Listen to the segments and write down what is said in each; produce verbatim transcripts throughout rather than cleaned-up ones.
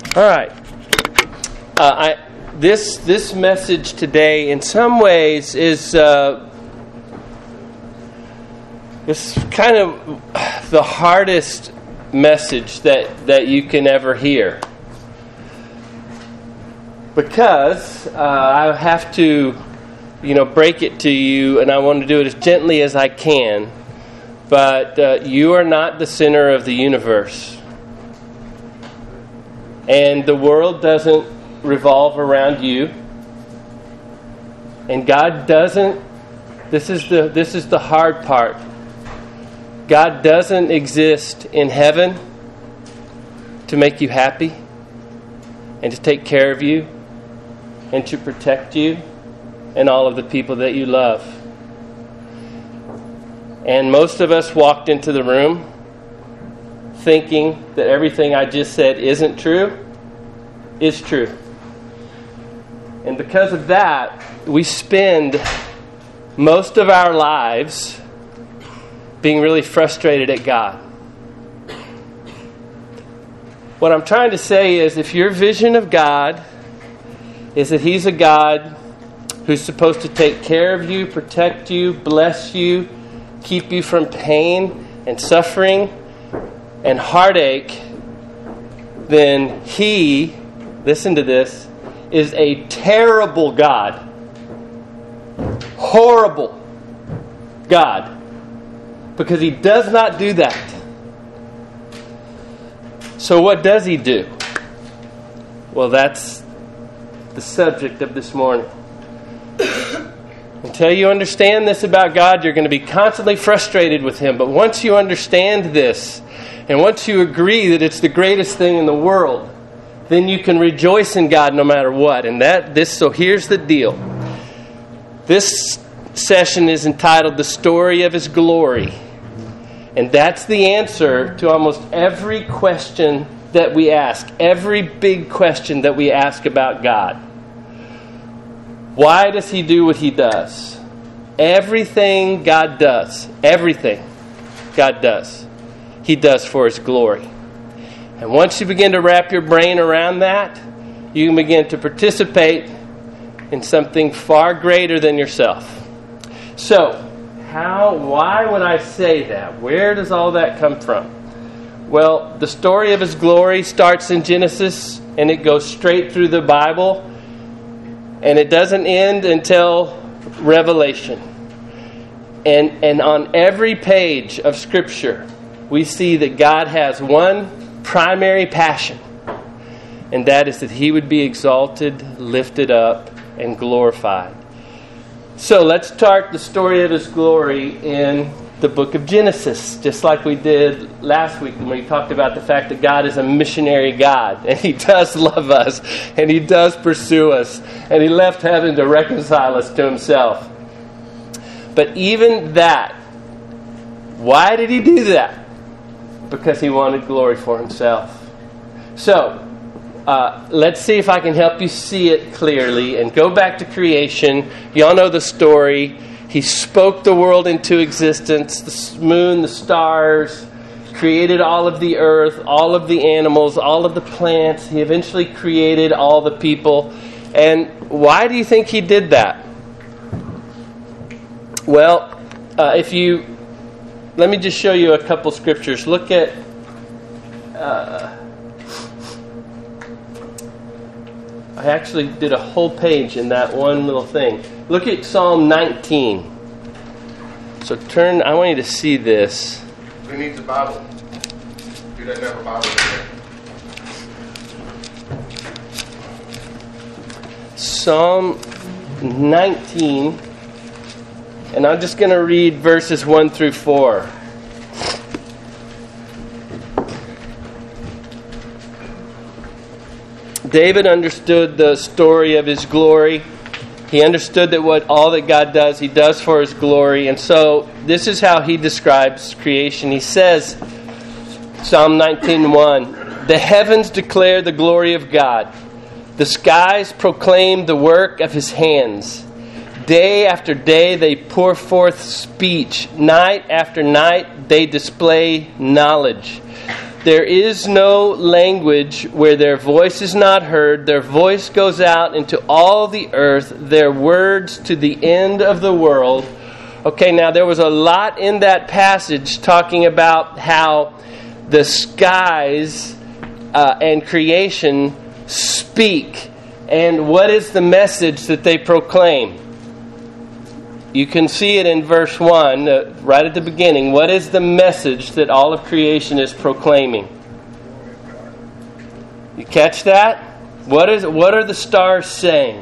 All right. Uh, I, this this message today, in some ways, is uh, it's kind of the hardest message that, that you can ever hear, because uh, I have to, you know, break it to you, and I want to do it as gently as I can. But uh, you are not the center of the universe. And the world doesn't revolve around you. And God doesn't, this is the this is the hard part. God doesn't exist in heaven to make you happy and to take care of you and to protect you and all of the people that you love. And most of us walked into the room thinking that everything I just said isn't true, is true. And because of that, we spend most of our lives being really frustrated at God. What I'm trying to say is, if your vision of God is that He's a God who's supposed to take care of you, protect you, bless you, keep you from pain and suffering and heartache, then He, listen to this, is a terrible God. Horrible God. Because He does not do that. So what does He do? Well, that's the subject of this morning. Until you understand this about God, you're going to be constantly frustrated with Him. But once you understand this, and once you agree that it's the greatest thing in the world, then you can rejoice in God no matter what. And that this so here's the deal. This session is entitled "The Story of His Glory." And that's the answer to almost every question that we ask, every big question that we ask about God. Why does He do what He does? Everything God does, everything God does, He does for His glory. And once you begin to wrap your brain around that, you can begin to participate in something far greater than yourself. So, how, why would I say that? Where does all that come from? Well, the story of His glory starts in Genesis, and it goes straight through the Bible. And it doesn't end until Revelation. And and on every page of Scripture, we see that God has one primary passion. And that is that He would be exalted, lifted up, and glorified. So let's start the story of His glory in the book of Genesis, just like we did last week when we talked about the fact that God is a missionary God, and He does love us, and He does pursue us, and He left heaven to reconcile us to Himself. But even that, why did He do that? Because He wanted glory for Himself. So, uh, let's see if I can help you see it clearly, and go back to creation. Y'all know the story. He spoke the world into existence, the moon, the stars, created all of the earth, all of the animals, all of the plants. He eventually created all the people. And why do you think He did that? Well, uh, if you, let me just show you a couple scriptures. Look at, uh, I actually did a whole page in that one little thing. Look at Psalm nineteen. So turn, I want you to see this. Who needs a Bible? Who doesn't have a Bible today? Psalm nineteen. And I'm just going to read verses one through four. David understood the story of His glory. He understood that what all that God does, He does for His glory. And so this is how he describes creation. He says, Psalm nineteen one, "The heavens declare the glory of God. The skies proclaim the work of His hands. Day after day they pour forth speech. Night after night they display knowledge. There is no language where their voice is not heard. Their voice goes out into all the earth, their words to the end of the world. Okay, now there was a lot in that passage talking about how the skies uh, and creation speak. And what is the message that they proclaim? You can see it in verse one, uh, right at the beginning. What is the message that all of creation is proclaiming? You catch that? What is? What are the stars saying?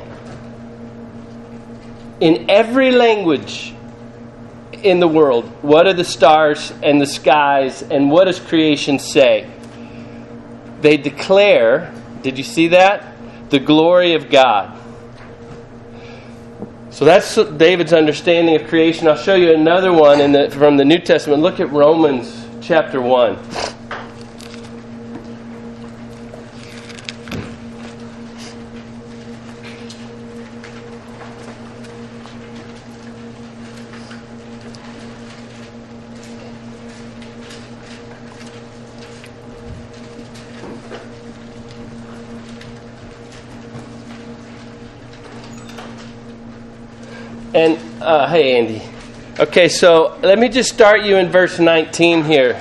In every language in the world, what are the stars and the skies, and what does creation say? They declare, did you see that? The glory of God. So that's David's understanding of creation. I'll show you another one in the, from the New Testament. Look at Romans chapter one. And, uh, hey, Andy. Okay, so let me just start you in verse nineteen here.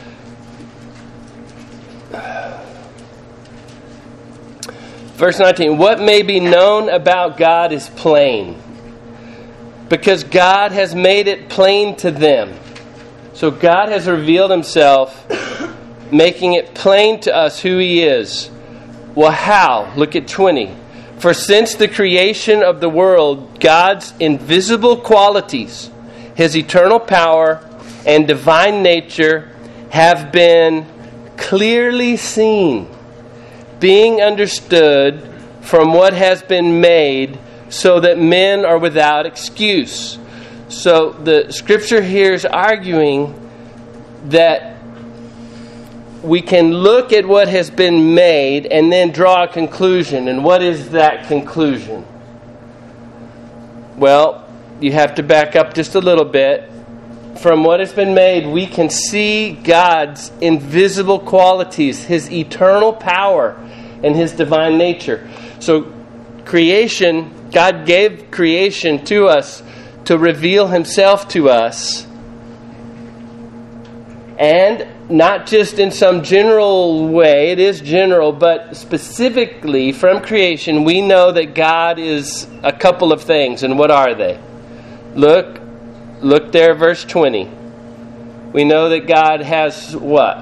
Verse nineteen, what may be known about God is plain, because God has made it plain to them. So God has revealed Himself, making it plain to us who He is. Well, how? Look at twenty. For since the creation of the world, God's invisible qualities, His eternal power and divine nature have been clearly seen, being understood from what has been made, so that men are without excuse. So the Scripture here is arguing that we can look at what has been made and then draw a conclusion. And what is that conclusion? Well, you have to back up just a little bit. From what has been made, we can see God's invisible qualities, His eternal power, and His divine nature. So creation, God gave creation to us to reveal Himself to us. And not just in some general way, it is general, but specifically from creation, we know that God is a couple of things. And what are they? Look, look there, verse twenty. We know that God has what?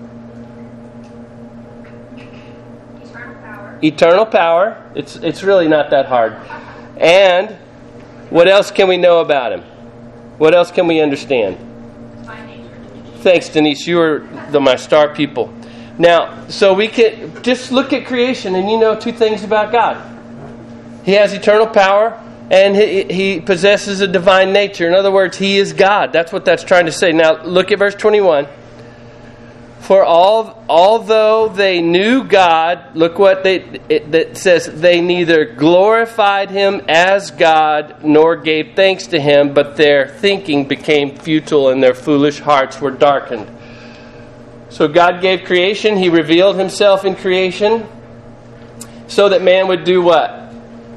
Eternal power. Eternal power. It's, it's really not that hard. And what else can we know about Him? What else can we understand? Thanks, Denise. You are the, my star people. Now, so we can just look at creation and you know two things about God. He has eternal power and he, he possesses a divine nature. In other words, He is God. That's what that's trying to say. Now, look at verse twenty-one. For all, although they knew God, look what they it, it says, they neither glorified Him as God nor gave thanks to Him, but their thinking became futile and their foolish hearts were darkened. So God gave creation. He revealed Himself in creation so that man would do what?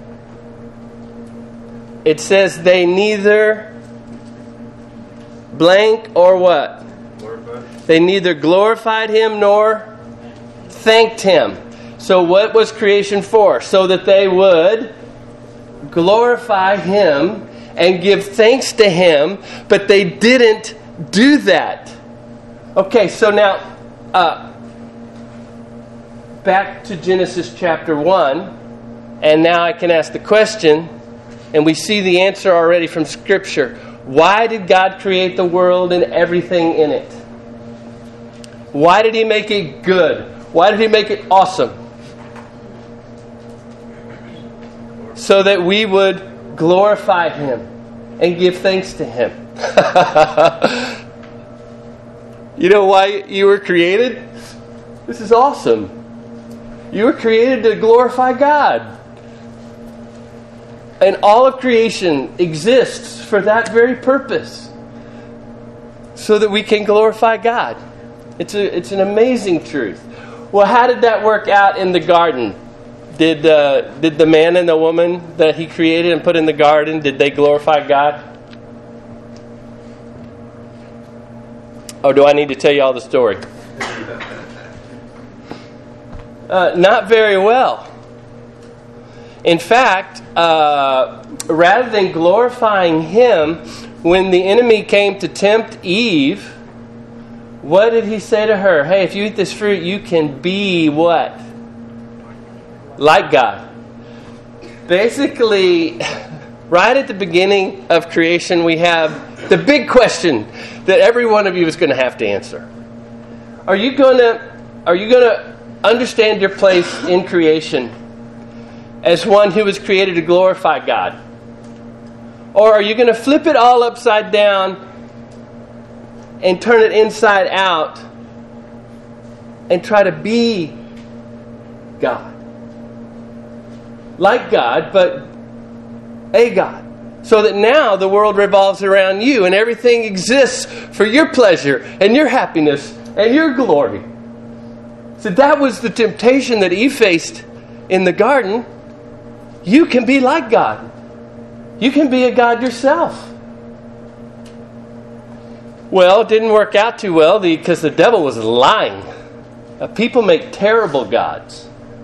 It says they neither blank or what? They neither glorified Him nor thanked Him. So what was creation for? So that they would glorify Him and give thanks to Him, but they didn't do that. Okay, so now uh, back to Genesis chapter one, and now I can ask the question, and we see the answer already from Scripture. Why did God create the world and everything in it? Why did He make it good? Why did He make it awesome? So that we would glorify Him and give thanks to Him. You know why you were created? This is awesome. You were created to glorify God. And all of creation exists for that very purpose. So that we can glorify God. It's a, it's an amazing truth. Well, how did that work out in the garden? Did uh, did the man and the woman that he created and put in the garden, did they glorify God? Or do I need to tell you all the story? Uh, not very well. In fact, uh, rather than glorifying Him, when the enemy came to tempt Eve, what did he say to her? Hey, if you eat this fruit, you can be what? Like God. Basically, right at the beginning of creation, we have the big question that every one of you is going to have to answer. Are you going to, are you going to understand your place in creation as one who was created to glorify God? Or are you going to flip it all upside down and turn it inside out and try to be God? Like God, but a God. So that now the world revolves around you and everything exists for your pleasure and your happiness and your glory. So that was the temptation that Eve faced in the garden. You can be like God. You can be a God yourself. Well, it didn't work out too well because the devil was lying. Uh, people make terrible gods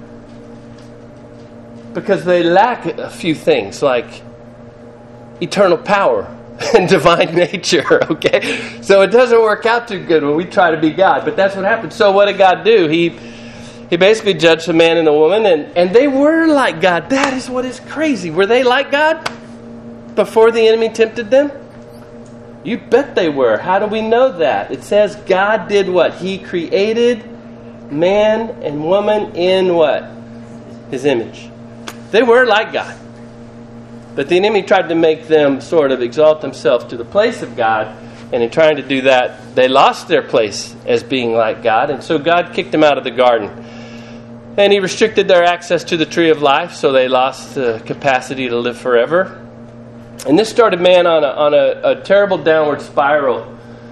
because they lack a few things like eternal power and divine nature, okay? So it doesn't work out too good when we try to be God, but that's what happened. So what did God do? He he basically judged the man and the woman, and, and they were like God. That is what is crazy. Were they like God before the enemy tempted them? You bet they were. How do we know that? It says God did what? He created man and woman in what? His image. They were like God. But the enemy tried to make them sort of exalt themselves to the place of God. And in trying to do that, they lost their place as being like God. And so God kicked them out of the garden. And He restricted their access to the tree of life, so they lost the capacity to live forever. And this started man on a, on a, a terrible downward spiral.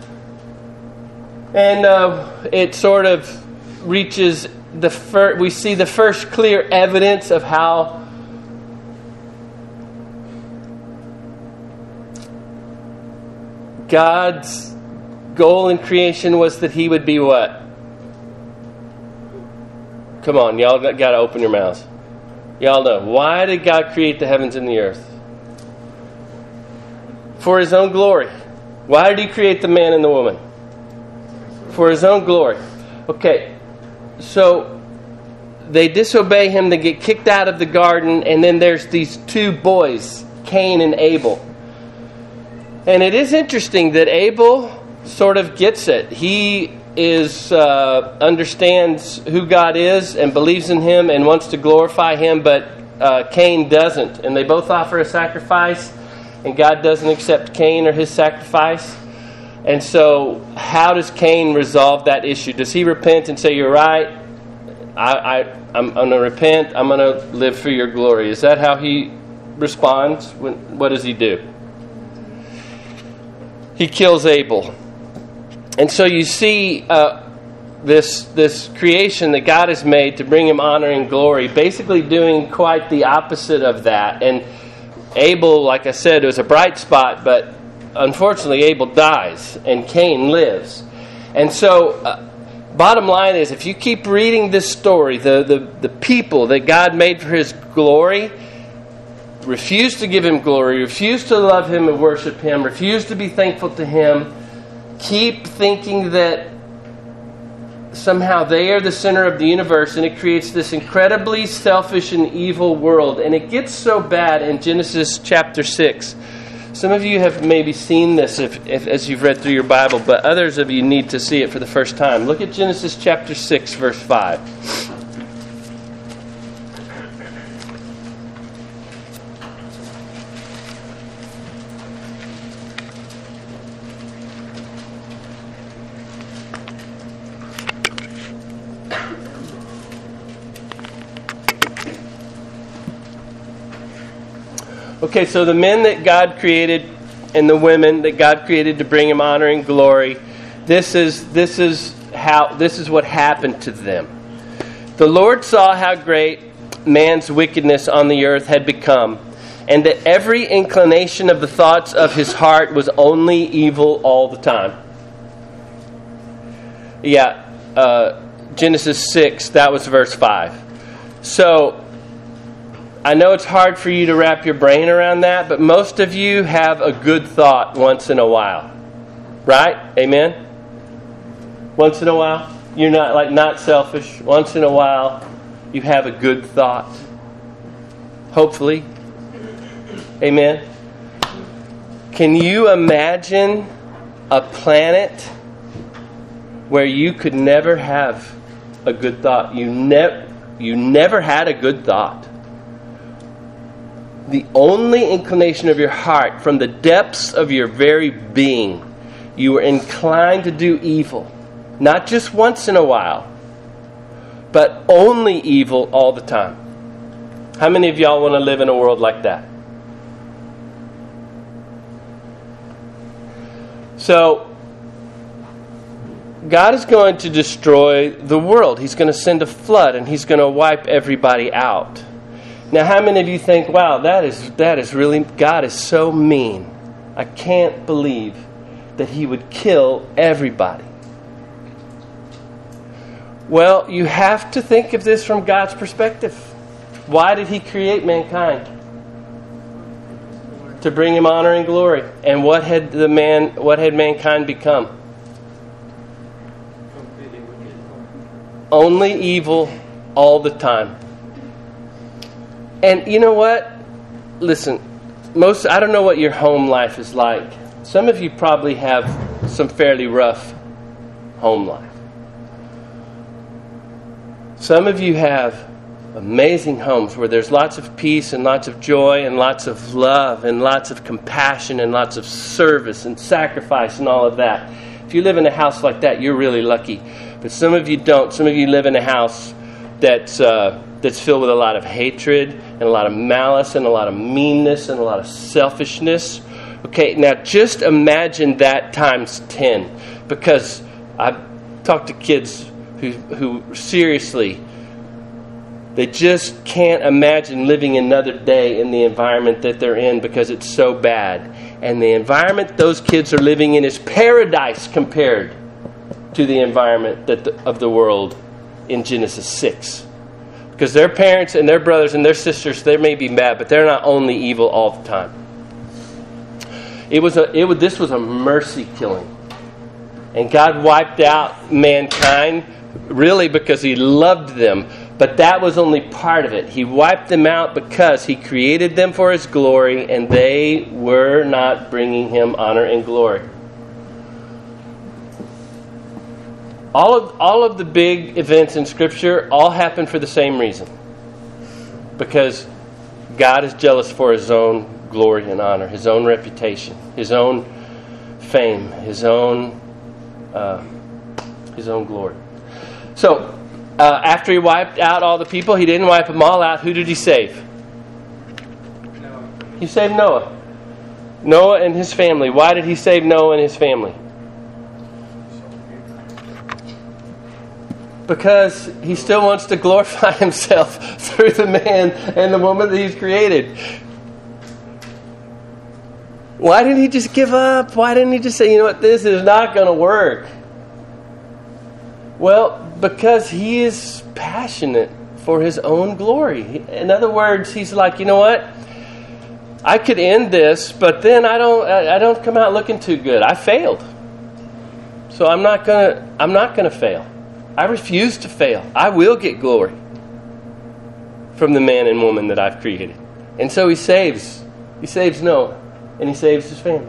And uh, it sort of reaches the first, we see the first clear evidence of how God's goal in creation was that He would be what? Come on, y'all got to open your mouths. Y'all know. Why did God create the heavens and the earth? For His own glory. Why did He create the man and the woman? For His own glory. Okay, so they disobey Him, they get kicked out of the garden, and then there's these two boys, Cain and Abel. And it is interesting that Abel sort of gets it. He is uh, understands who God is and believes in Him and wants to glorify Him, but uh, Cain doesn't. And they both offer a sacrifice, and God doesn't accept Cain or his sacrifice. And so how does Cain resolve that issue? Does he repent and say, you're right, I, I, I'm, I'm going to repent, I'm going to live for your glory? Is that how he responds? When, what does he do? He kills Abel. And so you see uh, this this creation that God has made to bring Him honor and glory, basically doing quite the opposite of that. And Abel, like I said, was a bright spot, but unfortunately Abel dies and Cain lives. And so uh, bottom line is, if you keep reading this story, the, the, the people that God made for His glory refuse to give Him glory, refuse to love Him and worship Him, refuse to be thankful to Him, keep thinking that somehow they are the center of the universe, and it creates this incredibly selfish and evil world. And it gets so bad in Genesis chapter six. Some of you have maybe seen this if, if, as you've read through your Bible, but others of you need to see it for the first time. Look at Genesis chapter six, verse five. Okay, so the men that God created and the women that God created to bring Him honor and glory, this is this is how this is what happened to them. The Lord saw how great man's wickedness on the earth had become, and that every inclination of the thoughts of his heart was only evil all the time. Yeah, uh, Genesis six, that was verse five. So, I know it's hard for you to wrap your brain around that, but most of you have a good thought once in a while. Right? Amen? Once in a while. You're not like not selfish. Once in a while, you have a good thought. Hopefully. Amen? Can you imagine a planet where you could never have a good thought? You, ne- you never had a good thought. The only inclination of your heart, from the depths of your very being, you were inclined to do evil. Not just once in a while, but only evil all the time. How many of y'all want to live in a world like that? So, God is going to destroy the world. He's going to send a flood, and He's going to wipe everybody out. Now, how many of you think, wow, that is that is really, God is so mean. I can't believe that He would kill everybody. Well, you have to think of this from God's perspective. Why did He create mankind? To bring Him honor and glory. And what had the man what had mankind become? Only evil all the time. And you know what? Listen, most I don't know what your home life is like. Some of you probably have some fairly rough home life. Some of you have amazing homes where there's lots of peace and lots of joy and lots of love and lots of compassion and lots of service and sacrifice and all of that. If you live in a house like that, you're really lucky. But some of you don't. Some of you live in a house that's uh, that's filled with a lot of hatred and a lot of malice and a lot of meanness and a lot of selfishness. Okay, now just imagine that times ten. Because I've talked to kids who, who seriously, they just can't imagine living another day in the environment that they're in because it's so bad. And the environment those kids are living in is paradise compared to the environment that the, of the world in Genesis six. Because their parents and their brothers and their sisters, they may be bad, but they're not only evil all the time. It was a, it was, this was a mercy killing. And God wiped out mankind really because He loved them. But that was only part of it. He wiped them out because He created them for His glory, and they were not bringing Him honor and glory. All of, all of the big events in Scripture all happen for the same reason. Because God is jealous for His own glory and honor, His own reputation, His own fame, His own uh, His own glory. So, uh, after He wiped out all the people, He didn't wipe them all out. Who did He save? Noah. He saved Noah. Noah and his family. Why did He save Noah and his family? Because He still wants to glorify Himself through the man and the woman that He's created. Why didn't He just give up? Why didn't He just say, you know what, this is not going to work? Well, because He is passionate for His own glory. In other words, He's like, you know what? I could end this, but then I don't I don't come out looking too good. I failed. So I'm not going to I'm not going to fail. I refuse to fail. I will get glory from the man and woman that I've created. And so He saves. He saves Noah. And He saves his family.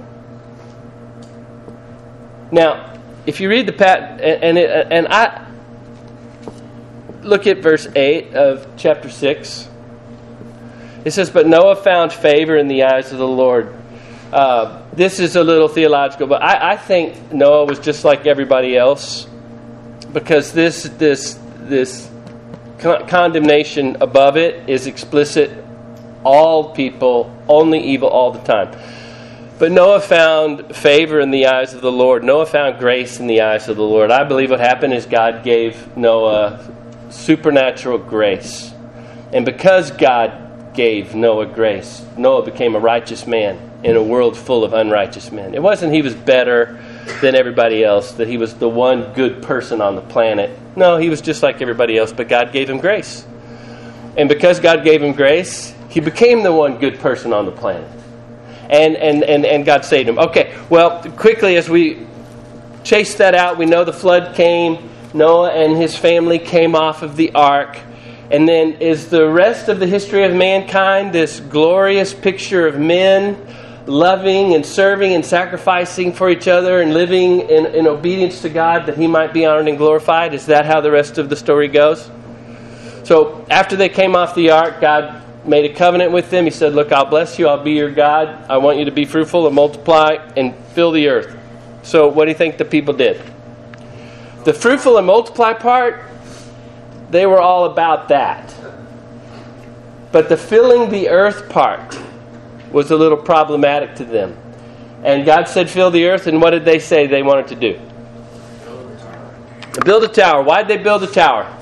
Now, if you read the pat and it, and I look at verse eight of chapter six. It says, "But Noah found favor in the eyes of the Lord." Uh, this is a little theological, but I, I think Noah was just like everybody else, because this this this con- condemnation above it is explicit. All people, only evil all the time. But Noah found favor in the eyes of the Lord. Noah found grace in the eyes of the Lord. I believe what happened is God gave Noah supernatural grace. And because God gave Noah grace, Noah became a righteous man in a world full of unrighteous men. It wasn't he was better than everybody else, that he was the one good person on the planet. No, he was just like everybody else, but God gave him grace. And because God gave him grace, he became the one good person on the planet. And and, and, and God saved him. Okay, well, quickly as we chase that out, we know the flood came. Noah and his family came off of the ark. And then is the rest of the history of mankind this glorious picture of men loving and serving and sacrificing for each other and living in, in obedience to God that he might be honored and glorified? Is that how the rest of the story goes? So after they came off the ark, God made a covenant with them. He said, look, I'll bless you. I'll be your God. I want you to be fruitful and multiply and fill the earth. So what do you think the people did? The fruitful and multiply part, they were all about that. But the filling the earth part was a little problematic to them. And God said, fill the earth. And what did they say they wanted to do? Build a tower. Build a tower. Why did they build a tower?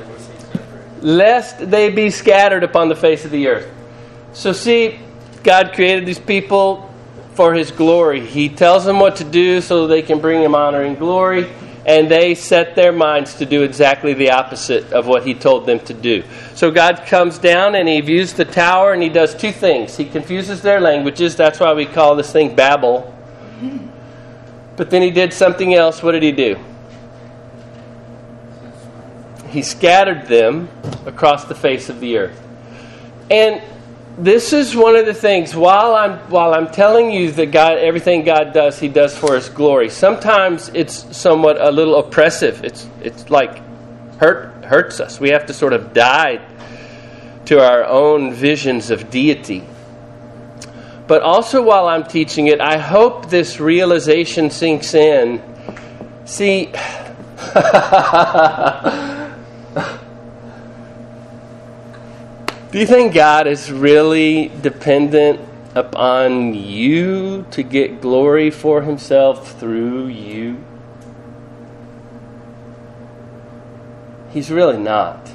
Lest they be scattered upon the face of the earth. So see, God created these people for his glory. He tells them what to do so they can bring him honor and glory. And they set their minds to do exactly the opposite of what he told them to do. So God comes down and he views the tower and he does two things. He confuses their languages. That's why we call this thing Babel. But then he did something else. What did he do? He scattered them across the face of the earth. And this is one of the things, while I'm while I'm telling you that God, everything God does, he does for his glory. Sometimes it's somewhat a little oppressive. It's it's like hurt hurts us. We have to sort of die to our own visions of deity. But also while I'm teaching it, I hope this realization sinks in. See, do you think God is really dependent upon you to get glory for himself through you? He's really not.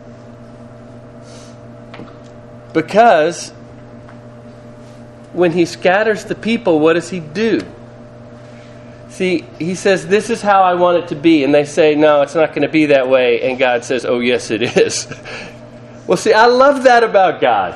Because when he scatters the people, what does he do? See, he says, this is how I want it to be. And they say, no, it's not going to be that way. And God says, oh, yes, it is. Well, see, I love that about God.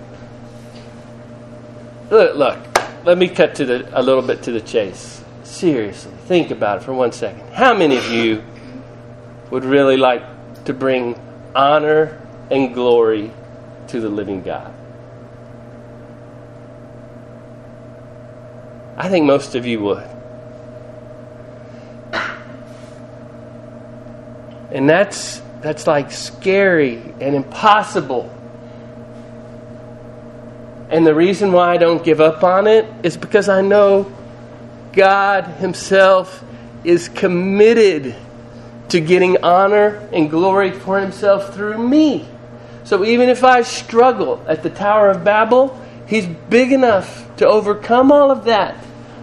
Look, look, let me cut to the a little bit to the chase. Seriously, think about it for one second. How many of you would really like to bring honor and glory to the living God? I think most of you would. And that's that's like scary and impossible. And the reason why I don't give up on it is because I know God himself is committed to getting honor and glory for himself through me. So even if I struggle at the Tower of Babel, he's big enough to overcome all of that.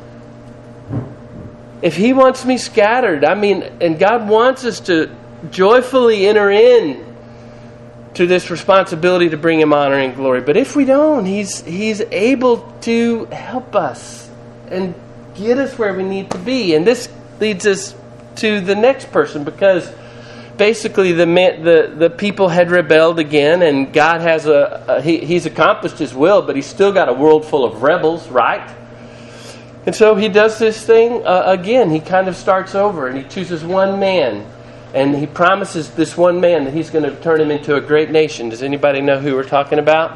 If he wants me scattered, I mean, and God wants us to joyfully enter in to this responsibility to bring him honor and glory. But if we don't, he's he's able to help us and get us where we need to be. And this leads us to the next person, because basically the the the people had rebelled again, and God has a, a he, he's accomplished his will, but he's still got a world full of rebels, right? And so he does this thing uh, again. He kind of starts over, and he chooses one man. And he promises this one man that he's going to turn him into a great nation. Does anybody know who we're talking about?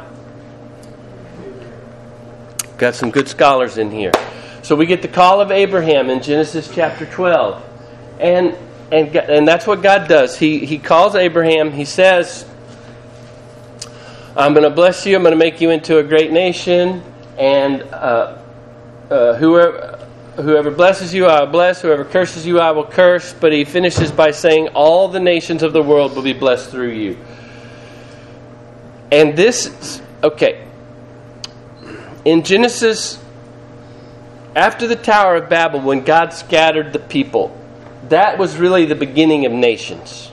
Got some good scholars in here. So we get the call of Abraham in Genesis chapter twelve. And and and that's what God does. He he calls Abraham. He says, I'm going to bless you. I'm going to make you into a great nation. And uh, uh, whoever... Whoever blesses you, I will bless. Whoever curses you, I will curse. But he finishes by saying, all the nations of the world will be blessed through you. And this, okay. In Genesis after the Tower of Babel, when God scattered the people, that was really the beginning of nations.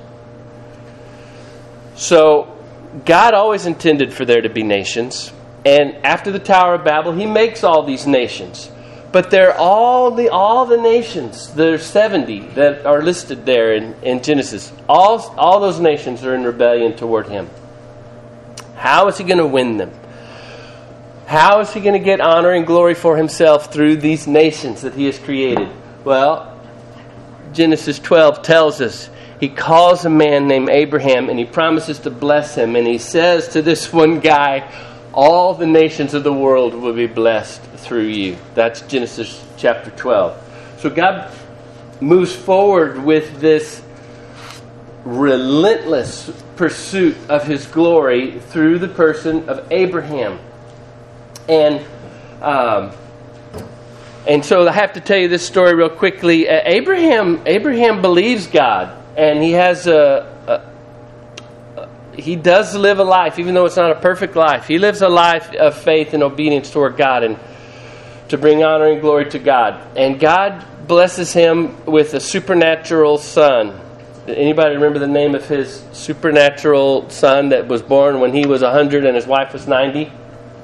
So God always intended for there to be nations. And after the Tower of Babel, He makes all these nations. But they're all the all the nations. There's seventy that are listed there in, in Genesis. All, all those nations are in rebellion toward Him. How is He going to win them? How is He going to get honor and glory for Himself through these nations that He has created? Well, Genesis twelve tells us He calls a man named Abraham and He promises to bless him. And He says to this one guy, all the nations of the world will be blessed through you. That's Genesis chapter twelve. So God moves forward with this relentless pursuit of His glory through the person of Abraham. And um, and so I have to tell you this story real quickly. Uh, Abraham Abraham believes God, and he has a, a, a he does live a life, even though it's not a perfect life. He lives a life of faith and obedience toward God, and to bring honor and glory to God. And God blesses him with a supernatural son. Anybody remember the name of his supernatural son that was born when he was one hundred and his wife was ninety?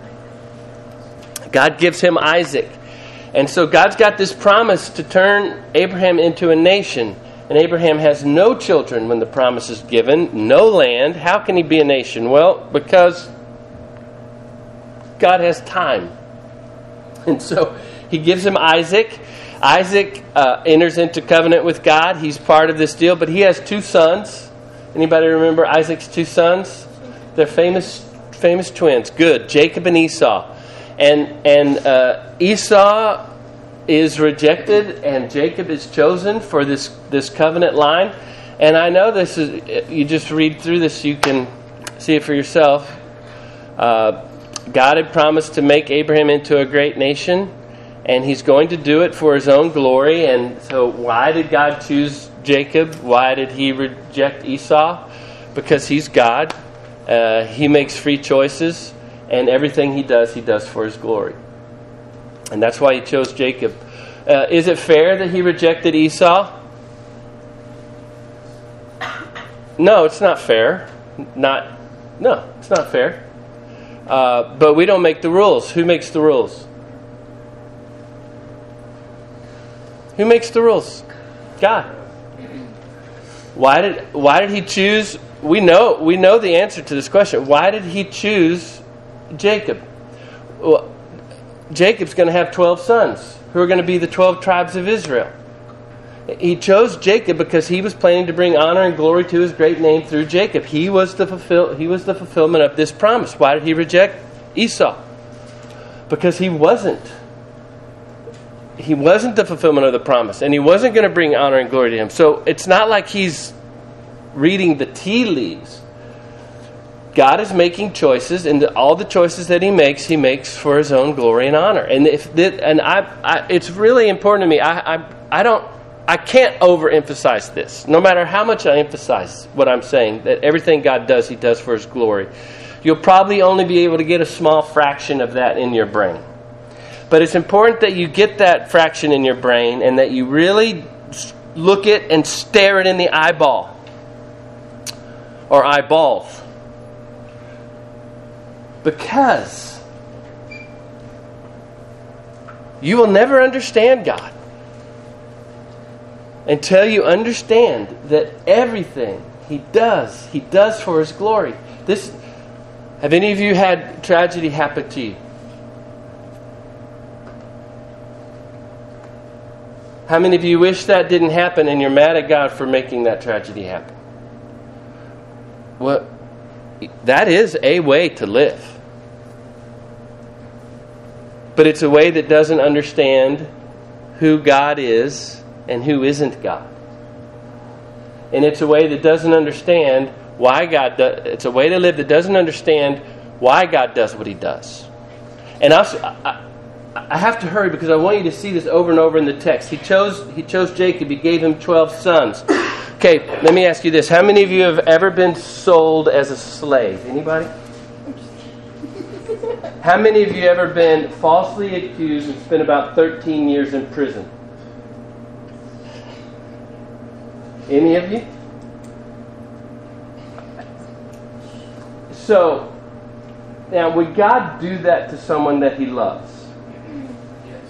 God gives him Isaac. And so God's got this promise to turn Abraham into a nation. And Abraham has no children when the promise is given, no land. How can he be a nation? Well, because God has time. And so He gives him Isaac. Isaac uh, enters into covenant with God. He's part of this deal, but he has two sons. Anybody remember Isaac's two sons? They're famous famous twins. Good. Jacob and Esau. And and uh, Esau is rejected, and Jacob is chosen for this, this covenant line. And I know this is, you just read through this, you can see it for yourself. Uh, God had promised to make Abraham into a great nation, and He's going to do it for His own glory. And so why did God choose Jacob? Why did He reject Esau? Because He's God. Uh, he makes free choices, and everything He does, He does for His glory. And that's why He chose Jacob. Uh, is it fair that He rejected Esau? No, it's not fair. Not, no, it's not fair. Uh, but we don't make the rules. Who makes the rules? Who makes the rules? God. Why did Why did He choose? We know we know the answer to this question. Why did He choose Jacob? Well, Jacob's going to have twelve sons who are going to be the twelve tribes of Israel. He chose Jacob because He was planning to bring honor and glory to His great name through Jacob. He was the fulfill, He was the fulfillment of this promise. Why did He reject Esau? Because he wasn't. He wasn't the fulfillment of the promise, and he wasn't going to bring honor and glory to him. So it's not like he's reading the tea leaves. God is making choices, and all the choices that He makes, He makes for His own glory and honor. And if that, and I, I, it's really important to me. I, I, I don't, I can't overemphasize this. No matter how much I emphasize what I'm saying, that everything God does, He does for His glory. You'll probably only be able to get a small fraction of that in your brain. But it's important that you get that fraction in your brain, and that you really look it and stare it in the eyeball or eyeballs. Because you will never understand God until you understand that everything He does, He does for His glory. This, have any of you had tragedy happen to you? How many of you wish that didn't happen and you're mad at God for making that tragedy happen? Well, that is a way to live. But it's a way that doesn't understand who God is and who isn't God. And it's a way that doesn't understand why God does. It's a way to live that doesn't understand why God does what He does. And also, I, I have to hurry because I want you to see this over and over in the text. He chose He chose Jacob. He gave him twelve sons. Okay, let me ask you this. How many of you have ever been sold as a slave? Anybody? How many of you ever been falsely accused and spent about thirteen years in prison? Any of you? So, now would God do that to someone that He loves? Yes.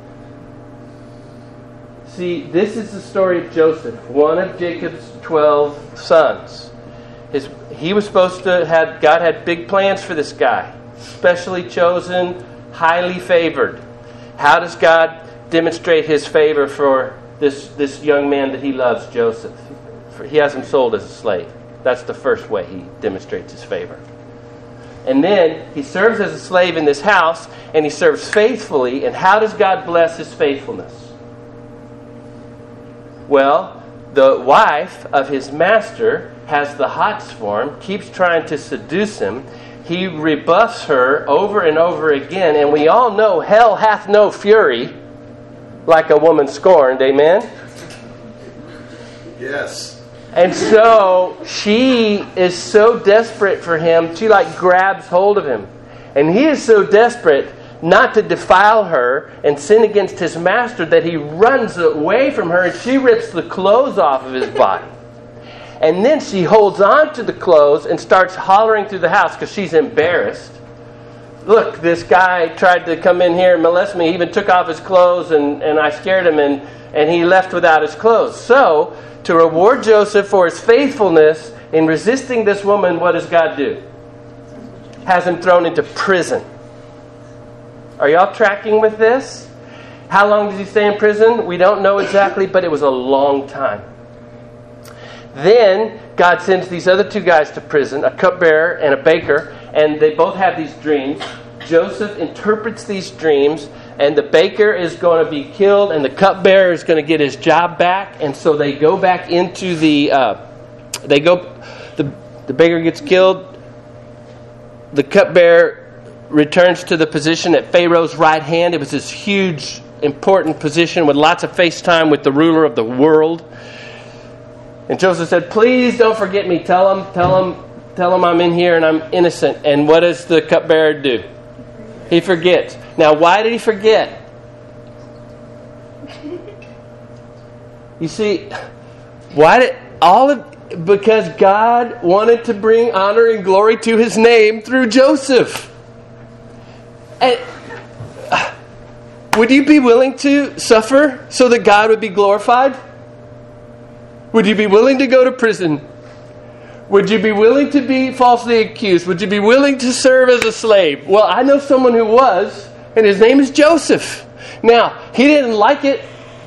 See, this is the story of Joseph, one of Jacob's twelve sons. His, he was supposed to have, God had big plans for this guy. Specially chosen, highly favored. How does God demonstrate His favor for this, this young man that He loves, Joseph? For, he has him sold as a slave. That's the first way He demonstrates His favor. And then He serves as a slave in this house, and He serves faithfully. And how does God bless His faithfulness? Well, the wife of his master has the hots for him, keeps trying to seduce him. He rebuffs her over and over again. And we all know hell hath no fury like a woman scorned. Amen? Yes. And so she is so desperate for him, she like grabs hold of him. And he is so desperate not to defile her and sin against his master that he runs away from her, and she rips the clothes off of his body. And then she holds on to the clothes and starts hollering through the house because she's embarrassed. Look, this guy tried to come in here and molest me. He even took off his clothes, and, and I scared him, and, and he left without his clothes. So, to reward Joseph for his faithfulness in resisting this woman, what does God do? Has him thrown into prison. Are y'all tracking with this? How long did he stay in prison? We don't know exactly, but it was a long time. Then God sends these other two guys to prison, a cupbearer and a baker, and they both have these dreams. Joseph interprets these dreams, and the baker is going to be killed, and the cupbearer is going to get his job back. And so they go back into the. Uh, they go. The the baker gets killed. The cupbearer returns to the position at Pharaoh's right hand. It was this huge, important position with lots of face time with the ruler of the world. And Joseph said, "Please don't forget me. Tell him, tell him, tell him I'm in here and I'm innocent." And what does the cupbearer do? He forgets. Now, why did he forget? You see, why did all of because God wanted to bring honor and glory to His name through Joseph. And uh, would you be willing to suffer so that God would be glorified? Would you be willing to go to prison? Would you be willing to be falsely accused? Would you be willing to serve as a slave? Well, I know someone who was, and his name is Joseph. Now, he didn't like it.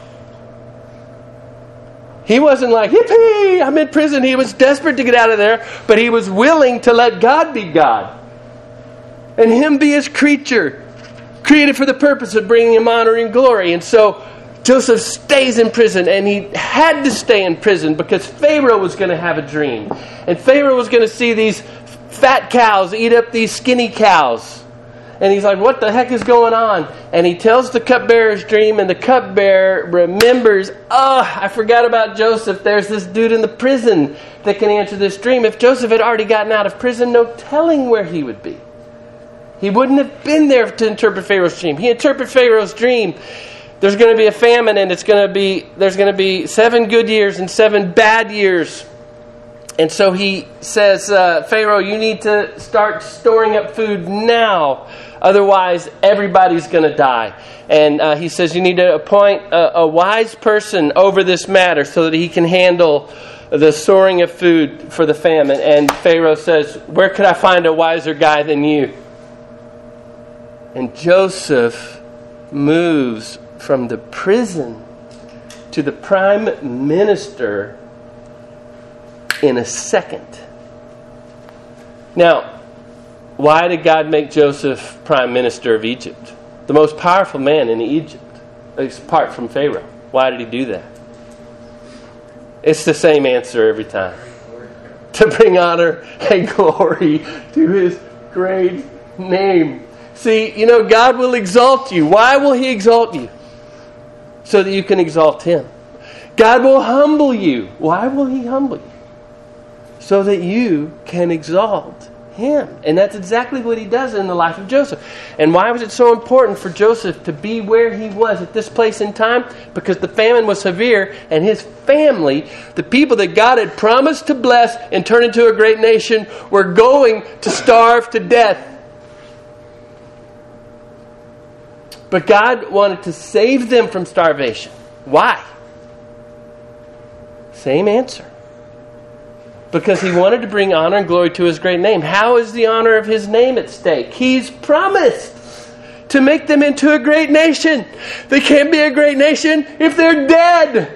He wasn't like, yippee, I'm in prison. He was desperate to get out of there, but he was willing to let God be God. And Him be His creature, created for the purpose of bringing Him honor and glory. And so Joseph stays in prison, and he had to stay in prison because Pharaoh was going to have a dream. And Pharaoh was going to see these fat cows eat up these skinny cows. And he's like, what the heck is going on? And he tells the cupbearer's dream, and the cupbearer remembers, oh, I forgot about Joseph. There's this dude in the prison that can answer this dream. If Joseph had already gotten out of prison, no telling where he would be. He wouldn't have been there to interpret Pharaoh's dream. He interprets Pharaoh's dream. There's going to be a famine, and it's going to be there's going to be seven good years and seven bad years. And so he says, uh, Pharaoh, you need to start storing up food now. Otherwise, everybody's going to die. And uh, he says you need to appoint a, a wise person over this matter so that he can handle the storing of food for the famine. And Pharaoh says, where could I find a wiser guy than you? And Joseph moves from the prison to the prime minister in a second. Now, why did God make Joseph prime minister of Egypt? The most powerful man in Egypt, apart from Pharaoh. Why did He do that? It's the same answer every time. To bring honor and glory to His great name. See, you know, God will exalt you. Why will He exalt you? So that you can exalt Him. God will humble you. Why will He humble you? So that you can exalt him. And that's exactly what he does in the life of Joseph. And why was it so important for Joseph to be where he was at this place in time? Because the famine was severe, and his family, the people that God had promised to bless and turn into a great nation, were going to starve to death. But God wanted to save them from starvation. Why? Same answer. Because he wanted to bring honor and glory to his great name. How is the honor of his name at stake? He's promised to make them into a great nation. They can't be a great nation if they're dead.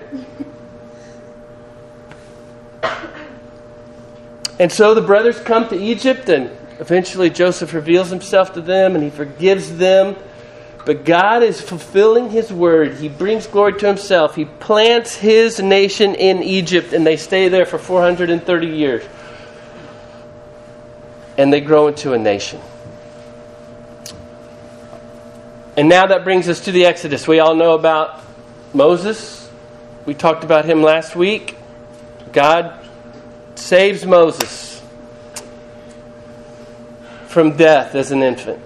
And so the brothers come to Egypt, and eventually Joseph reveals himself to them and he forgives them. But God is fulfilling His word. He brings glory to Himself. He plants His nation in Egypt, and they stay there for four hundred thirty years. And they grow into a nation. And now that brings us to the Exodus. We all know about Moses. We talked about him last week. God saves Moses from death as an infant.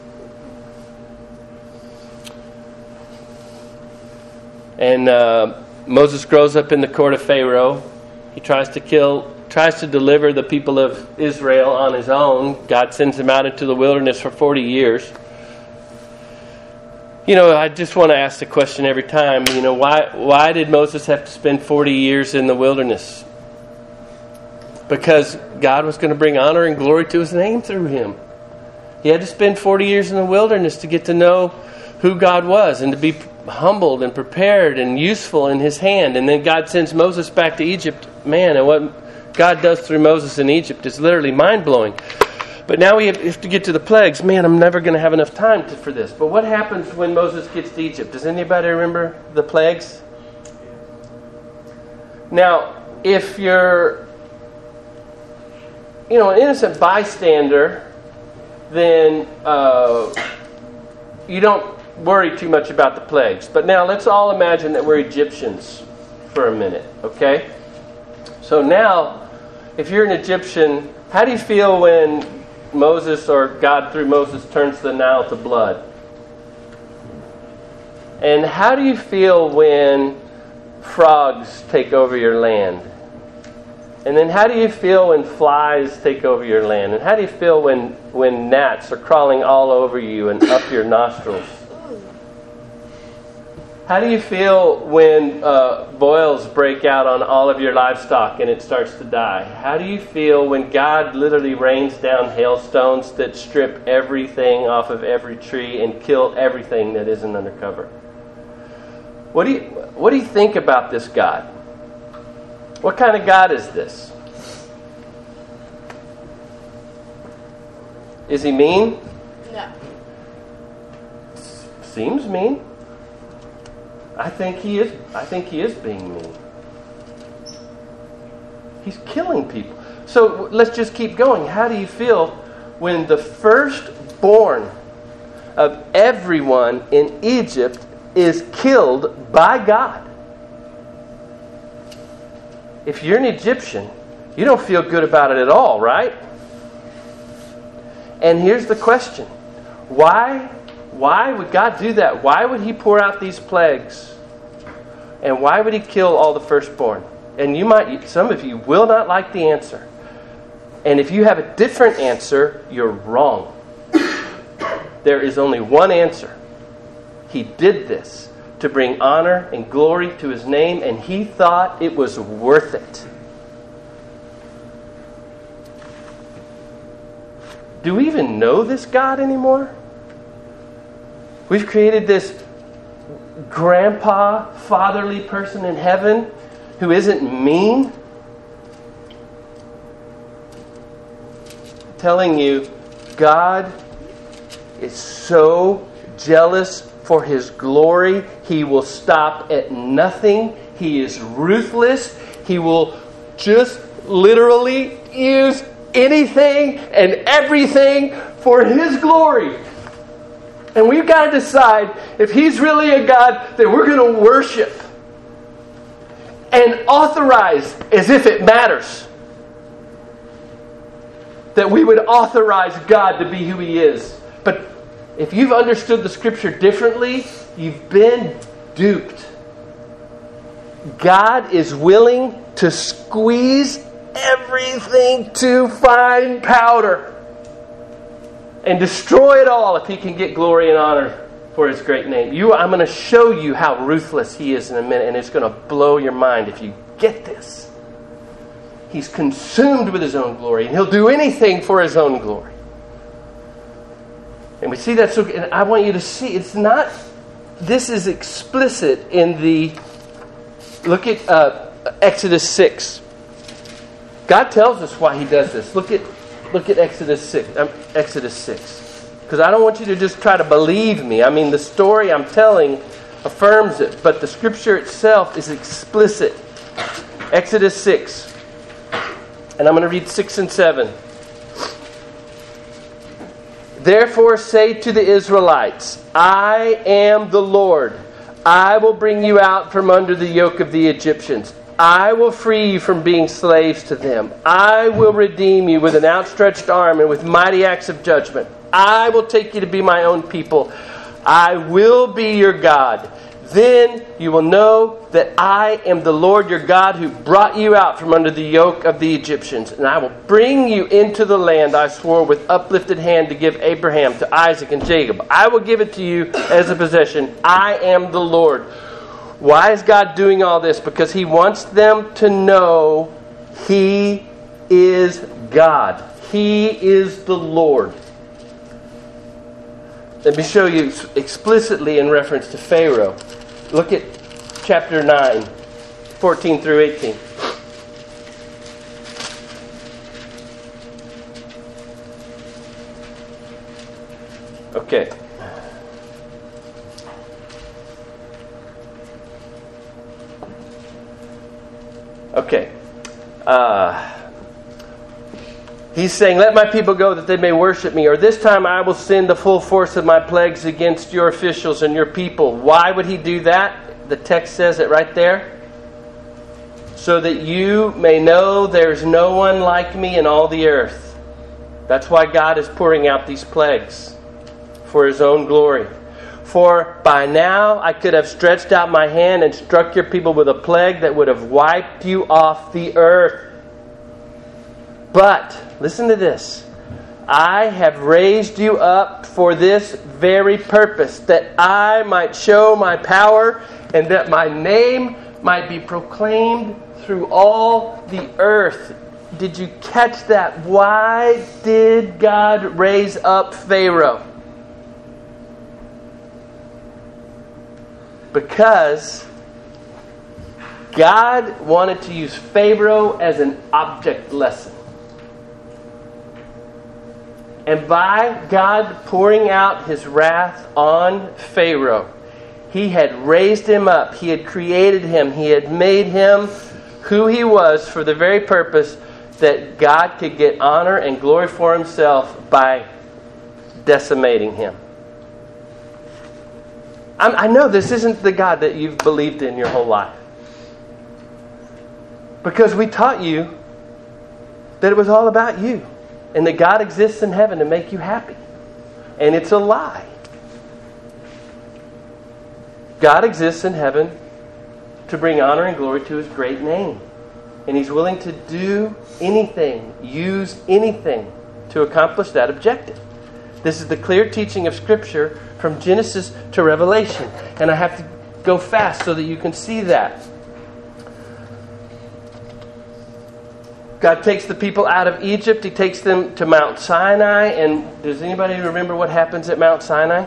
And uh, Moses grows up in the court of Pharaoh. He tries to kill, tries to deliver the people of Israel on his own. God sends him out into the wilderness for forty years. You know, I just want to ask the question every time, you know, why why did Moses have to spend forty years in the wilderness? Because God was going to bring honor and glory to His name through him. He had to spend forty years in the wilderness to get to know who God was and to be humbled and prepared and useful in His hand. And then God sends Moses back to Egypt. Man, and what God does through Moses in Egypt is literally mind-blowing. But now we have to get to the plagues. Man, I'm never going to have enough time to, for this. But what happens when Moses gets to Egypt? Does anybody remember the plagues? Now, if you're, you know, an innocent bystander, then uh, you don't worry too much about the plagues. But now let's all imagine that we're Egyptians for a minute, okay? So now, if you're an Egyptian, how do you feel when Moses, or God through Moses, turns the Nile to blood? And how do you feel when frogs take over your land? And then how do you feel when flies take over your land? And how do you feel when, when gnats are crawling all over you and up your nostrils? How do you feel when uh, boils break out on all of your livestock and it starts to die? How do you feel when God literally rains down hailstones that strip everything off of every tree and kill everything that isn't under cover? What do you, what do you think about this God? What kind of God is this? Is He mean? No. Seems mean. I think he is. I think he is being mean. He's killing people. So let's just keep going. How do you feel when the firstborn of everyone in Egypt is killed by God? If you're an Egyptian, you don't feel good about it at all, right? And here's the question: Why? Why would God do that? Why would He pour out these plagues? And why would He kill all the firstborn? And you might, some of you will not like the answer. And if you have a different answer, you're wrong. There is only one answer. He did this to bring honor and glory to His name, and He thought it was worth it. Do we even know this God anymore? We've created this grandpa, fatherly person in heaven who isn't mean. Telling you, God is so jealous for His glory. He will stop at nothing. He is ruthless. He will just literally use anything and everything for His glory. And we've got to decide if He's really a God that we're going to worship and authorize as if it matters. that we would authorize God to be who He is. But if you've understood the Scripture differently, you've been duped. God is willing to squeeze everything to fine powder and destroy it all if He can get glory and honor for His great name. You, I'm going to show you how ruthless He is in a minute, and it's going to blow your mind if you get this. He's consumed with His own glory, and He'll do anything for His own glory. And we see that, so, and I want you to see, it's not, this is explicit in the, look at uh, Exodus six. God tells us why He does this. Look at look at Exodus six. Um, Exodus six. Because I don't want you to just try to believe me. I mean, the story I'm telling affirms it, but the Scripture itself is explicit. Exodus six. And I'm going to read six and seven. Therefore say to the Israelites, I am the Lord. I will bring you out from under the yoke of the Egyptians. I will free you from being slaves to them. I will redeem you with an outstretched arm and with mighty acts of judgment. I will take you to be my own people. I will be your God. Then you will know that I am the Lord your God who brought you out from under the yoke of the Egyptians. And I will bring you into the land I swore with uplifted hand to give Abraham, to Isaac, and Jacob. I will give it to you as a possession. I am the Lord. Why is God doing all this? Because He wants them to know He is God. He is the Lord. Let me show you explicitly in reference to Pharaoh. Look at chapter nine, fourteen through eighteen. Okay. Okay. Uh, he's saying, let my people go that they may worship me. Or this time I will send the full force of my plagues against your officials and your people. Why would he do that? The text says it right there. So that you may know there's no one like me in all the earth. That's why God is pouring out these plagues. For His own glory. For by now I could have stretched out my hand and struck your people with a plague that would have wiped you off the earth. But, listen to this. I have raised you up for this very purpose, that I might show my power and that my name might be proclaimed through all the earth. Did you catch that? Why did God raise up Pharaoh? Because God wanted to use Pharaoh as an object lesson. And by God pouring out His wrath on Pharaoh, He had raised him up. He had created him. He had made him who he was for the very purpose that God could get honor and glory for Himself by decimating him. I know this isn't the God that you've believed in your whole life. Because we taught you that it was all about you. And that God exists in heaven to make you happy. And it's a lie. God exists in heaven to bring honor and glory to His great name. And He's willing to do anything, use anything to accomplish that objective. This is the clear teaching of Scripture from Genesis to Revelation. And I have to go fast so that you can see that. God takes the people out of Egypt. He takes them to Mount Sinai. And does anybody remember what happens at Mount Sinai?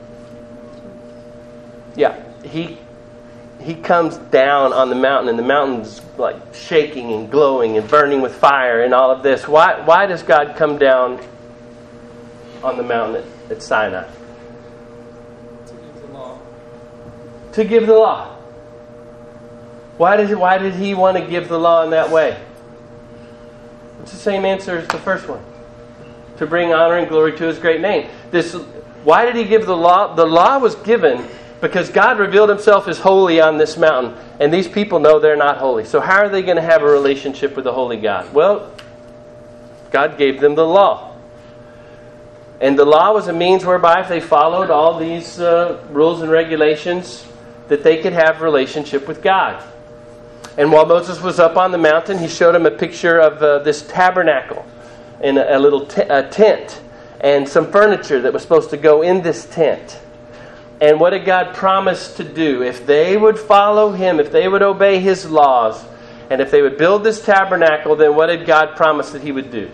Yeah. He he comes down on the mountain, and the mountain's like shaking and glowing and burning with fire and all of this. Why, why does God come down on the mountain at, at Sinai? To give the law. To give the law. Why did he, why did he want to give the law in that way? It's the same answer as the first one. To bring honor and glory to His great name. This, why did He give the law? The law was given because God revealed Himself as holy on this mountain. And these people know they're not holy. So how are they going to have a relationship with the holy God? Well, God gave them the law. And the law was a means whereby if they followed all these uh, rules and regulations, that they could have a relationship with God. And while Moses was up on the mountain, he showed him a picture of uh, this tabernacle and a, a little t- a tent and some furniture that was supposed to go in this tent. And what did God promise to do? If they would follow Him, if they would obey His laws, and if they would build this tabernacle, then what did God promise that He would do?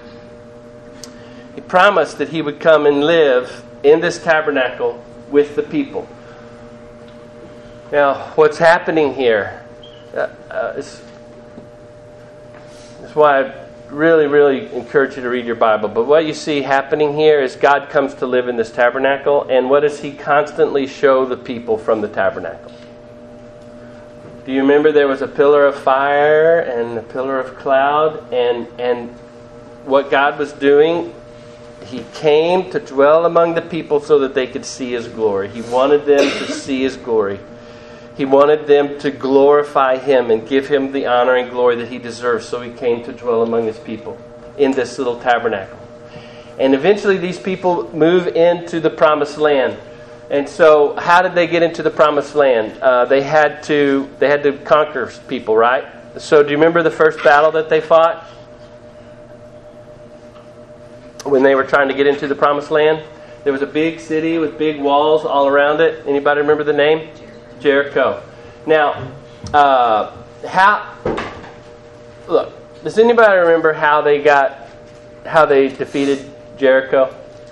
He promised that He would come and live in this tabernacle with the people. Now, what's happening here uh, uh, is, is why I really, really encourage you to read your Bible. But what you see happening here is God comes to live in this tabernacle, and what does He constantly show the people from the tabernacle? Do you remember there was a pillar of fire and a pillar of cloud, and and what God was doing? He came to dwell among the people so that they could see His glory. He wanted them to see His glory. He wanted them to glorify Him and give Him the honor and glory that He deserves. So He came to dwell among His people in this little tabernacle. And eventually these people move into the promised land. And so how did they get into the promised land? Uh, they had to they had to conquer people, right? So do you remember the first battle that they fought? When they were trying to get into the promised land? There was a big city with big walls all around it. Anybody remember the name? Jericho. Now, uh, how? Look, does anybody remember how they got, how they defeated Jericho?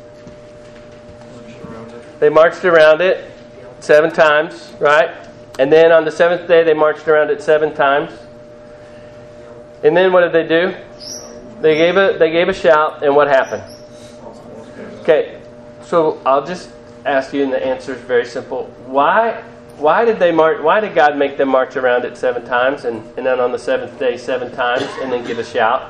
They marched around it seven times, right? And then on the seventh day, they marched around it seven times. And then what did they do? They gave a they gave a shout, and what happened? Okay, so I'll just ask you, and the answer is very simple. Why? Why did they march? Why did God make them march around it seven times, and, and then on the seventh day seven times, and then give a shout?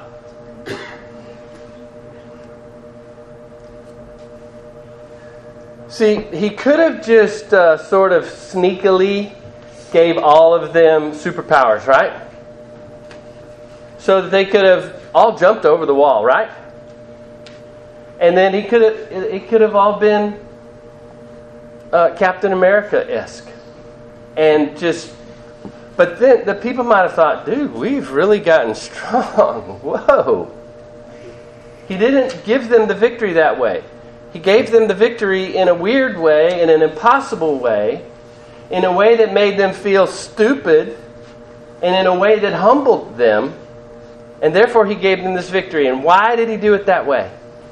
See, He could have just uh, sort of sneakily gave all of them superpowers, right? So that they could have all jumped over the wall, right? And then He could have it could have all been uh, Captain America-esque. And just, but then the people might have thought, dude, we've really gotten strong. Whoa. He didn't give them the victory that way. He gave them the victory in a weird way, in an impossible way, in a way that made them feel stupid, and in a way that humbled them. And therefore He gave them this victory. And why did He do it that way?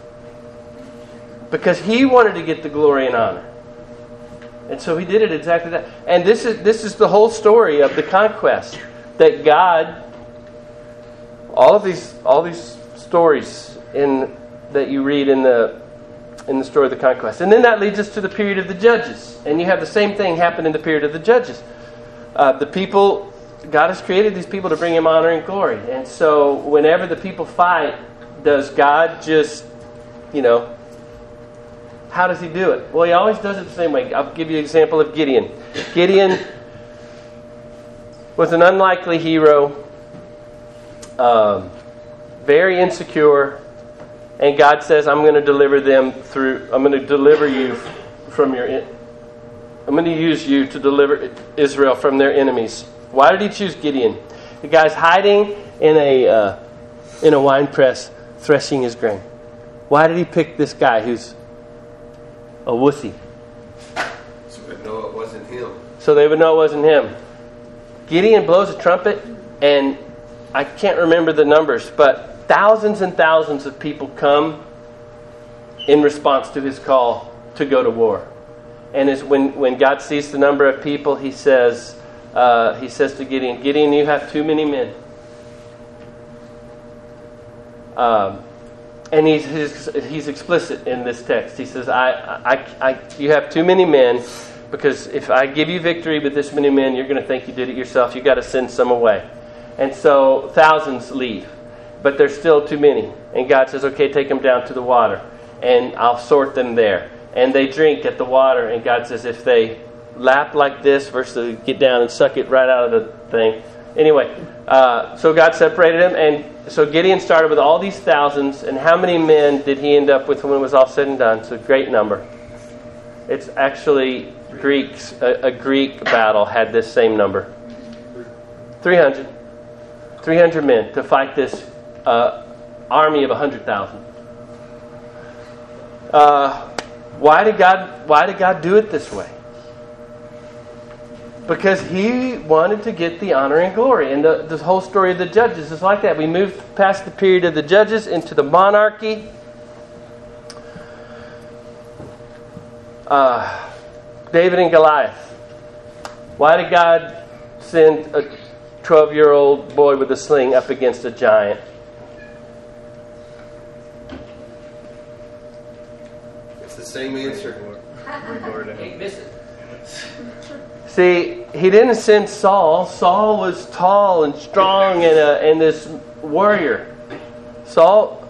Because He wanted to get the glory and honor. And so He did it exactly that. And this is this is the whole story of the conquest. That God, all of these all these stories in that you read in the in the story of the conquest. And then that leads us to the period of the judges. And you have the same thing happen in the period of the judges. Uh, the people, God has created these people to bring Him honor and glory. And so whenever the people fight, does God just, you know, how does He do it? Well, He always does it the same way. I'll give you an example of Gideon. Gideon was an unlikely hero, um, very insecure, and God says, "I'm going to deliver them through. I'm going to deliver you from your. I'm going to use you to deliver Israel from their enemies." Why did He choose Gideon? The guy's hiding in a uh, in a wine press, threshing his grain. Why did He pick this guy who's a wussy? So they know it wasn't him. So they would know it wasn't him. Gideon blows a trumpet, and I can't remember the numbers, but thousands and thousands of people come in response to his call to go to war. And as when, when God sees the number of people, He says, uh, He says to Gideon, Gideon, you have too many men. Um, And he's, he's he's explicit in this text. He says, I, I, I, you have too many men, because if I give you victory with this many men, you're going to think you did it yourself. You've got to send some away. And so thousands leave, but there's still too many. And God says, okay, take them down to the water, and I'll sort them there. And they drink at the water, and God says, if they lap like this versus get down and suck it right out of the thing, Anyway, uh, so God separated him, and so Gideon started with all these thousands, and how many men did he end up with when it was all said and done? It's a great number. It's actually Greeks. A, a Greek battle had this same number. three hundred. three hundred men to fight this uh, army of one hundred thousand. Uh, why did God? Why did God do it this way? Because He wanted to get the honor and glory, and the, the whole story of the judges is like that. We move past the period of the judges into the monarchy. Uh, David and Goliath. Why did God send a twelve-year-old boy with a sling up against a giant? It's the same answer. Can't miss it. See, he didn't send Saul. Saul was tall and strong and, a, and this warrior. Saul,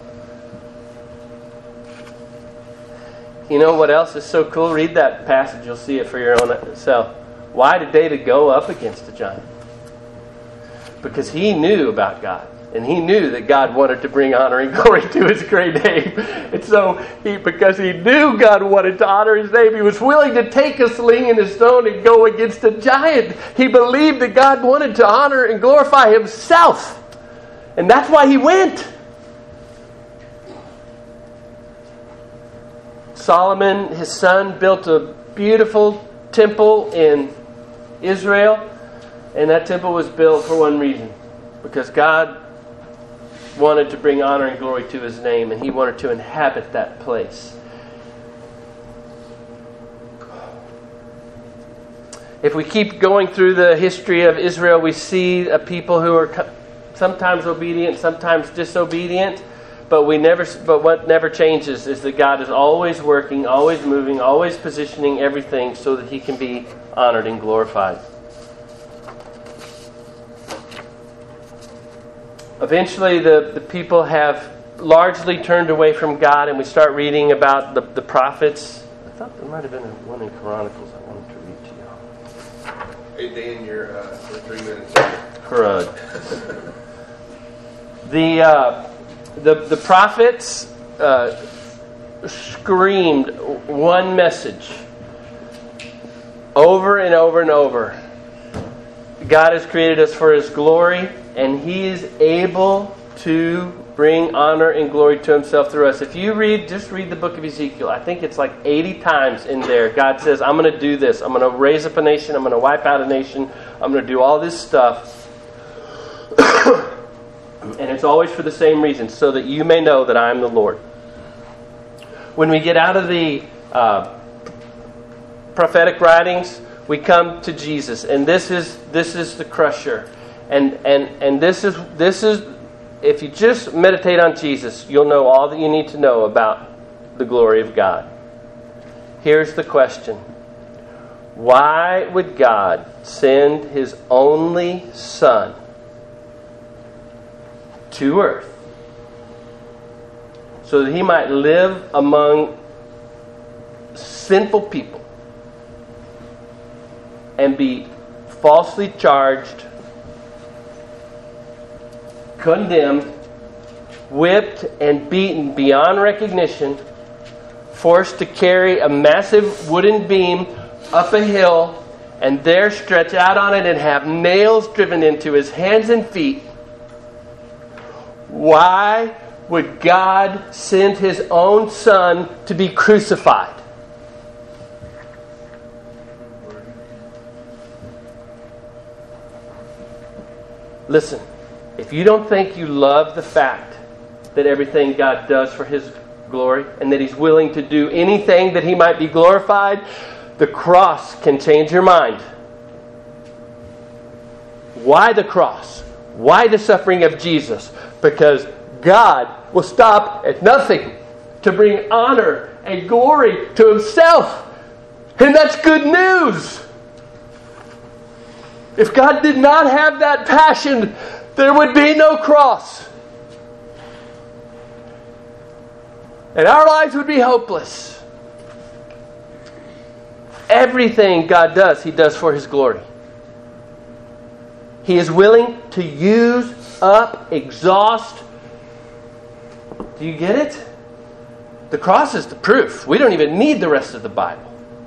you know what else is so cool? Read that passage. You'll see it for your own self. Why did David go up against the giant? Because he knew about God. And he knew that God wanted to bring honor and glory to His great name. And so, he, because he knew God wanted to honor His name, he was willing to take a sling and a stone and go against a giant. He believed that God wanted to honor and glorify Himself. And that's why he went. Solomon, his son, built a beautiful temple in Israel. And that temple was built for one reason. Because God wanted to bring honor and glory to His name, and He wanted to inhabit that place. If we keep going through the history of Israel, we see a people who are sometimes obedient, sometimes disobedient, but we never. But what never changes is that God is always working, always moving, always positioning everything so that He can be honored and glorified. Eventually, the, the people have largely turned away from God, and we start reading about the, the prophets. I thought there might have been a, one in Chronicles I wanted to read to you. Hey, Dan, you're uh, for three minutes. Crud. the, uh, the, the prophets uh, screamed one message over and over and over. God has created us for His glory, and He is able to bring honor and glory to Himself through us. If you read, just read the book of Ezekiel. I think it's like eighty times in there. God says, I'm going to do this. I'm going to raise up a nation. I'm going to wipe out a nation. I'm going to do all this stuff. And it's always for the same reason, so that you may know that I am the Lord. When we get out of the uh, prophetic writings, we come to Jesus, and this is this is the crusher. And and and this is this is if you just meditate on Jesus, you'll know all that you need to know about the glory of God. Here's the question. Why would God send His only Son to earth so that He might live among sinful people and be falsely charged, condemned, whipped, and beaten beyond recognition, forced to carry a massive wooden beam up a hill, and there stretch out on it and have nails driven into His hands and feet? Why would God send His own Son to be crucified? Listen, if you don't think you love the fact that everything God does for His glory and that He's willing to do anything that He might be glorified, the cross can change your mind. Why the cross? Why the suffering of Jesus? Because God will stop at nothing to bring honor and glory to Himself. And that's good news. If God did not have that passion, there would be no cross. And our lives would be hopeless. Everything God does, He does for His glory. He is willing to use up, exhaust. Do you get it? The cross is the proof. We don't even need the rest of the Bible.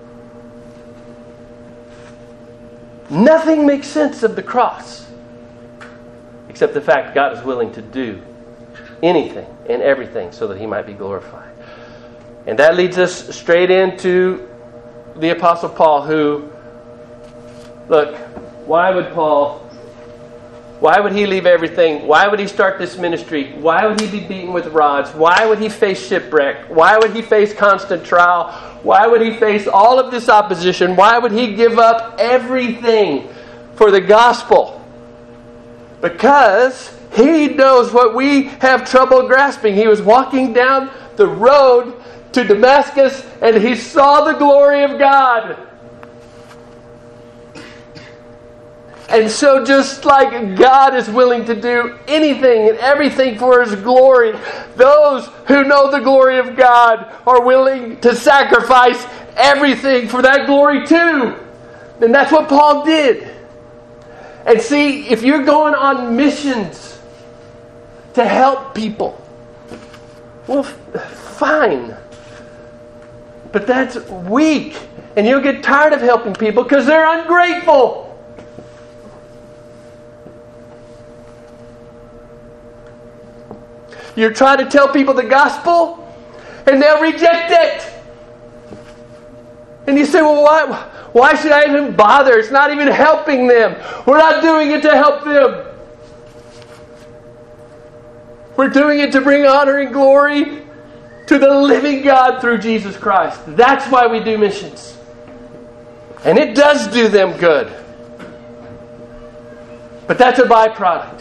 Nothing makes sense of the cross except the fact God is willing to do anything and everything so that He might be glorified. And that leads us straight into the Apostle Paul, who, look, why would Paul, why would he leave everything? Why would he start this ministry? Why would he be beaten with rods? Why would he face shipwreck? Why would he face constant trial? Why would he face all of this opposition? Why would he give up everything for the gospel? Because he knows what we have trouble grasping. He was walking down the road to Damascus and he saw the glory of God. And so just like God is willing to do anything and everything for His glory, those who know the glory of God are willing to sacrifice everything for that glory too. And that's what Paul did. And see, if you're going on missions to help people, well, fine. But that's weak. And you'll get tired of helping people because they're ungrateful. You're trying to tell people the gospel, and they'll reject it. And you say, well, why, why should I even bother? It's not even helping them. We're not doing it to help them. We're doing it to bring honor and glory to the living God through Jesus Christ. That's why we do missions. And it does do them good. But that's a byproduct.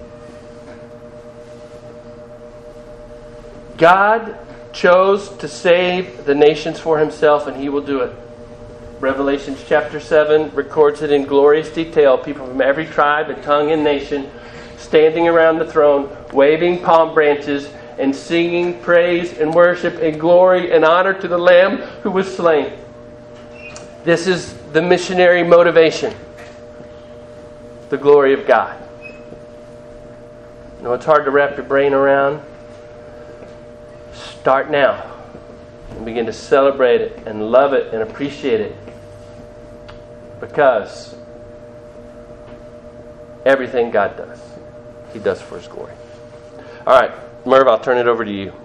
God chose to save the nations for Himself, and He will do it. Revelation chapter seven records it in glorious detail. People from every tribe and tongue and nation standing around the throne, waving palm branches and singing praise and worship and glory and honor to the Lamb who was slain. This is the missionary motivation. The glory of God. You know, it's hard to wrap your brain around. Start now and begin to celebrate it and love it and appreciate it, because everything God does, He does for His glory. All right, Merv, I'll turn it over to you.